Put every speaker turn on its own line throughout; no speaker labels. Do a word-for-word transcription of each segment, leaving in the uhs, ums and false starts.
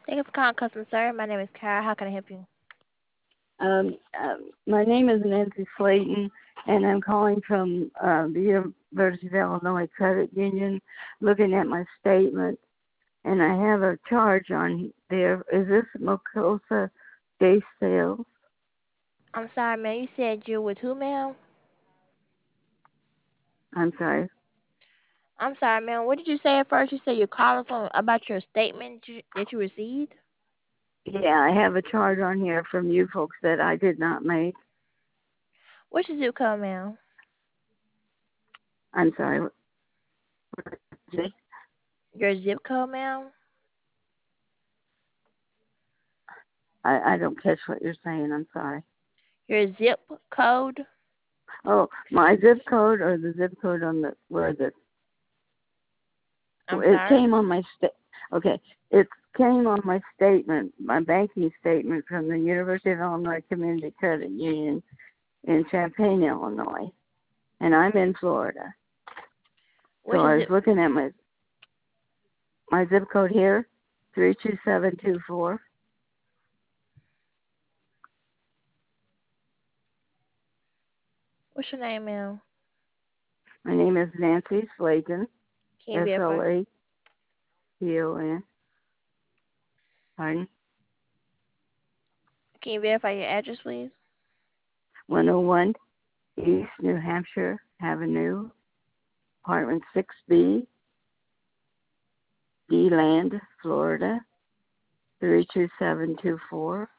Thank you for calling customer service. My name is Kara. How can I help you?
Um, um, my name is Nancy Slayton, and I'm calling from uh, the University of Illinois Credit Union, looking at my statement, and I have a charge on there. Is this Mocosa Day Sales?
I'm sorry, ma'am. You said you're with who, ma'am?
I'm sorry.
I'm sorry, ma'am. What did you say at first? You said you're calling from about your statement you, that you received?
Yeah, I have a charge on here from you folks that I did not make.
What's your zip code, ma'am?
I'm sorry.
Your zip code, ma'am?
I, I don't catch what you're saying. I'm sorry.
Your zip code?
Oh, my zip code or the zip code on the where the
I'm
it
sorry.
came on my sta- okay. It came on my statement, my banking statement from the University of Illinois Community Credit Union in Champaign, Illinois, and I'm in Florida. So
What's your
I was
zip?
looking at my my zip code here, three two seven two four.
What's your name, ma'am?
My name is Nancy Slayton,
Can you
S
verify?
L A T O N. Pardon?
Can you verify your address, please?
one oh one East New Hampshire Avenue, apartment six B, D-Land, Florida, three two seven two four.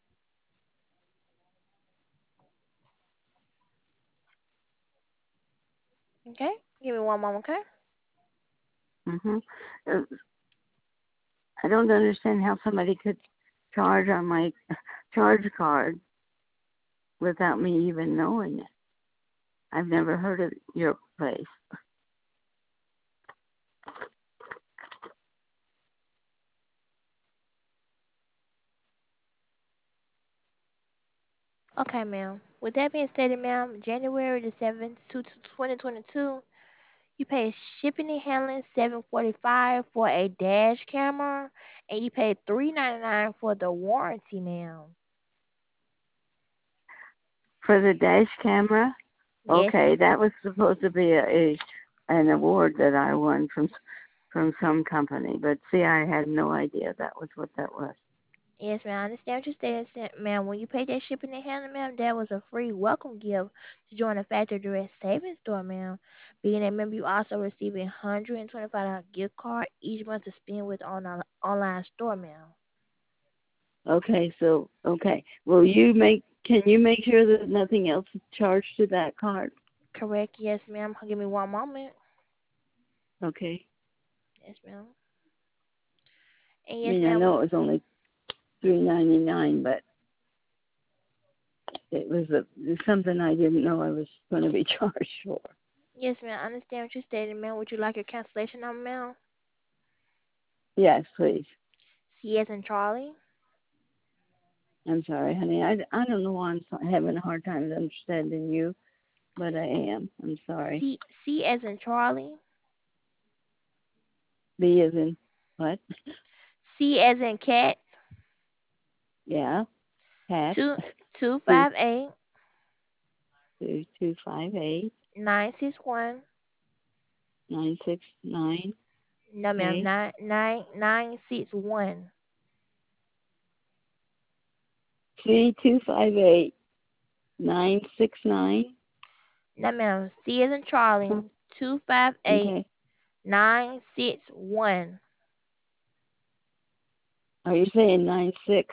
Okay. Give me one moment, okay?
Mm-hmm. Uh, I don't understand how somebody could charge on my charge card without me even knowing it. I've never heard of your place.
Okay, ma'am. With that being stated, ma'am, January the seventh, twenty twenty-two, you pay shipping and handling seven forty five for a dash camera, and you pay three ninety nine for the warranty, ma'am.
For the dash camera,
Yes,
okay,
ma'am.
that was supposed to be a, a an award that I won from from some company, but see, I had no idea that was what that was.
Yes, ma'am. I understand what you're saying, sa- ma'am. When you pay that shipping and handling, ma'am, that was a free welcome gift to join the Factory Direct Savings Store, ma'am. Being a member, you also receive a one hundred twenty-five dollars gift card each month to spend with on our online store, ma'am.
Okay, so okay, will you make? Can you make sure that nothing else is charged to that card?
Correct? Yes, ma'am. Give me one moment.
Okay.
Yes, ma'am. And
I
yes,
mean, I
ma'am.
know it was only three ninety nine, but it was a it's something I didn't know I was going to be charged for.
Yes, ma'am. I understand what you're stating, ma'am. Would you like your cancellation number, ma'am?
Yes, please.
C as in Charlie.
I'm sorry, honey. I, I don't know why I'm so- having a hard time understanding you, but I am. I'm sorry.
C C as in Charlie.
B is in what?
C as in cat.
Yeah, Pat.
Two two
Two
five eight
two two five eight
nine six one.
nine six nine.
No, ma'am.
Okay,
Nine nine nine six one.
three two five eight nine six nine.
No, ma'am. C as in Charlie. Two five eight
Okay.
nine six one.
Are you saying nine six?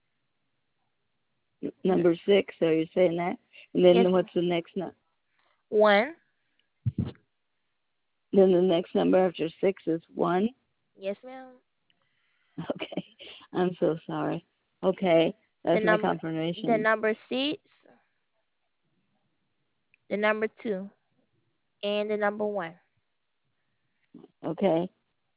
Number six? Are you saying that? And
Yes,
then what's the next number?
one.
Then the next number after six is one.
Yes, ma'am.
Okay. I'm so sorry. Okay.
The
That's my
number the
confirmation.
number six. The number two. And the number one.
Okay.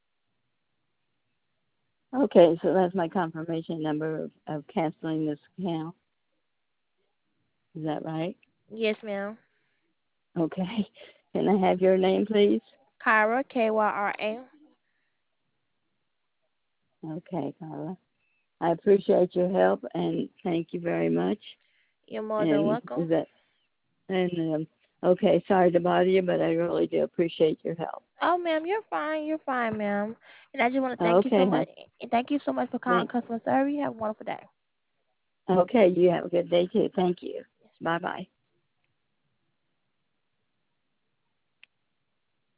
Okay. So that's my confirmation number of, of canceling this account. Is that right?
Yes, ma'am.
Okay. Can I have your name, please?
Kyra K Y R A.
Okay, Carla. I appreciate your help and thank you very much.
You're more than
And is
welcome.
that and um, okay, sorry to bother you, but I really do appreciate your help.
Oh, ma'am, you're fine. You're fine, ma'am. And I just want to thank you so
Okay,
much.
hon.
And thank you so much for calling
Thank.
customer service. You have a wonderful day.
Okay, you have a good day too. Thank you.
Yes,
Bye bye.